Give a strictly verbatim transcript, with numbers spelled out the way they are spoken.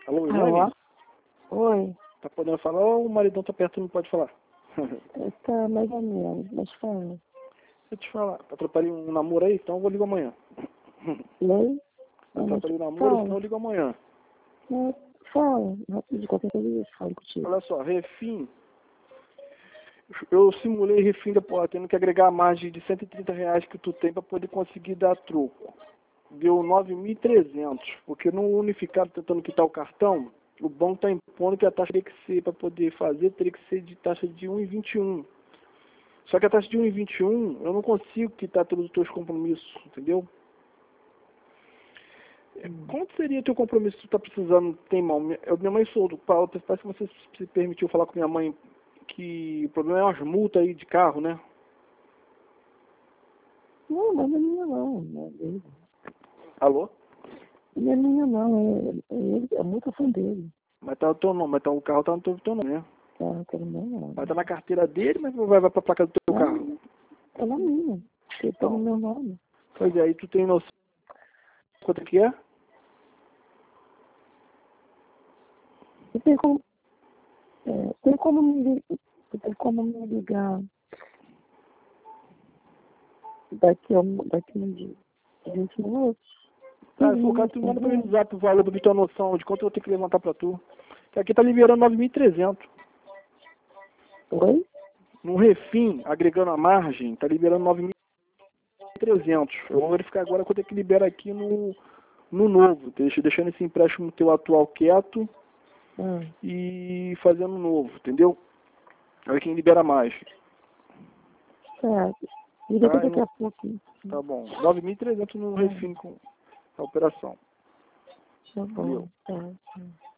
Alô, Alô? Elaine? Oi. Tá podendo falar ou o maridão tá perto e não pode falar? Tá mais ou menos, mas fala. Deixa eu te falar, atrapalhei um namoro aí, então eu vou ligar amanhã. Oi? Atrapalhei o namoro, Fala. senão eu ligo amanhã. Não, fala. Rápido, qualquer coisa eu falo contigo. Olha só, refim. Eu simulei refim da porra, tendo que agregar a margem de cento e trinta reais que tu tem para poder conseguir dar troco. Deu nove mil e trezentos, porque no unificado tentando quitar o cartão, o banco está impondo que a taxa teria que ser, para poder fazer, teria que ser de taxa de um vírgula vinte e um. Só que a taxa de um vírgula vinte e um, eu não consigo quitar todos os teus compromissos, entendeu? Quanto seria teu compromisso que tu tá precisando? Tem mal? Eu, minha mãe soltou, parece que você se permitiu falar com minha mãe que o problema é umas multas aí de carro, né? Não, mas não é minha não, não é dele. Alô? Não é minha não, é, é ele, é muito fã dele. Mas tá o teu nome, mas tá, o carro tá no teu, teu nome, né? Tá, não quero meu não. Mas tá na carteira dele, mas vai, vai pra placa do teu carro. Não, é na minha, porque tá no Então, meu nome. pois é, aí tu tem noção quanto que é? E tem como, é, tem como me ligar, tem como me ligar daqui a um, daqui a um dia, vinte minutos. Tá, se for o caso, tu manda pra mim no zap o valor pra eu ter uma noção de quanto eu vou ter que levantar pra tu. Que aqui tá liberando nove mil e trezentos. Oi? No refim, agregando a margem, tá liberando nove mil e trezentos. Eu vou verificar agora quanto é que libera aqui no, no novo. Deixa, deixando esse empréstimo teu atual quieto Ah, e fazendo um novo, entendeu? Aí quem libera mais. certo. Liga Tá, eu daqui não- a pouco. tá bom. nove mil e trezentos no refim com a operação. Tá Valeu. bom, tá. Tá.